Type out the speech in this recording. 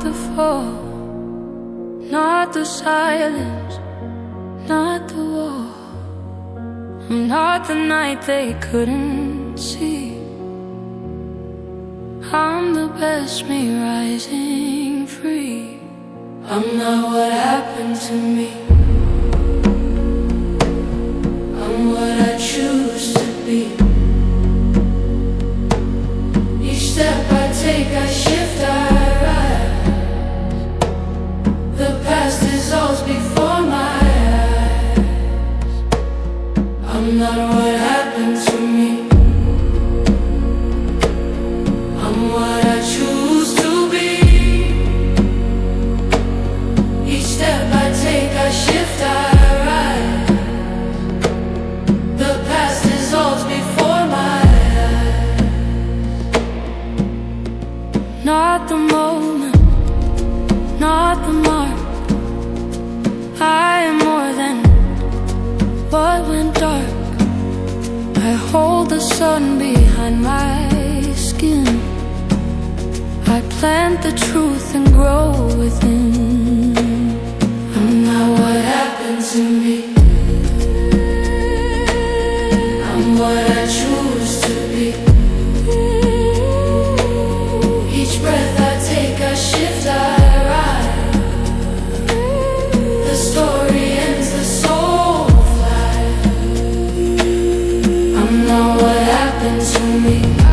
the fall, not the silence, not the war. I'm not the night they couldn't see. I'm the best me rising free. I'm not what happened to me. I'm what I choose to be. Each step I take, I shift, I rise. The past dissolves before my eyes. I'm not what happened to me. I'm what I choose to be. Each step I take, I shift, I rise. The past dissolves before my eyes. Not the moment, not the mark. I am more than what went dark. I hold the sun behind my skin. I plant the truth and grow within. I'm not what happened to me. I'm what I choose to be. Each breath I take, I shift, I rise. The story ends, the soul flies. I'm not what happened to me.